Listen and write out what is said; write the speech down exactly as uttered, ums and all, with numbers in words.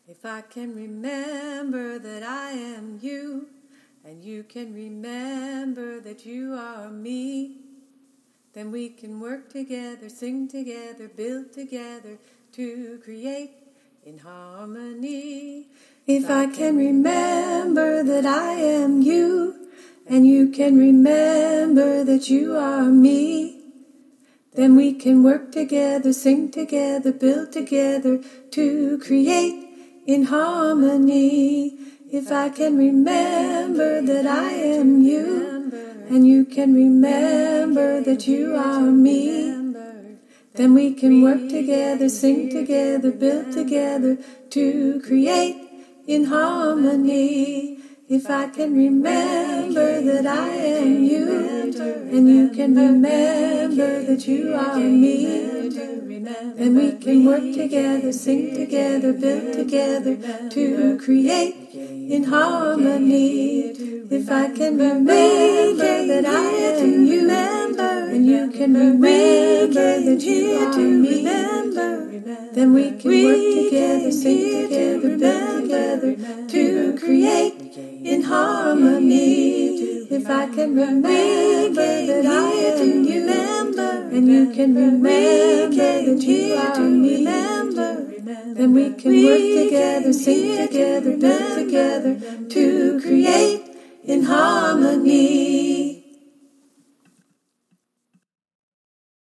If I can remember that I am you, and you can remember that you are me, then we can work together, sing together, build together to create in harmony. If I can remember that I am you, and you can remember that you are me, then we can work together, sing together, build together to create in harmony. If I can remember that I am you, and you can remember that you are me, then we can work together, sing together, build together to create in harmony. If I can remember that I am you, and you can remember that you are me, then we can work together, sing together, build together to create in harmony. If I can remember that I am you, and you can remember that you are me, then we can work together, sing together, build together to create in harmony. If I can remember that I am you, and you can remember that you are me, then we can work together, sing together, build together to create in harmony.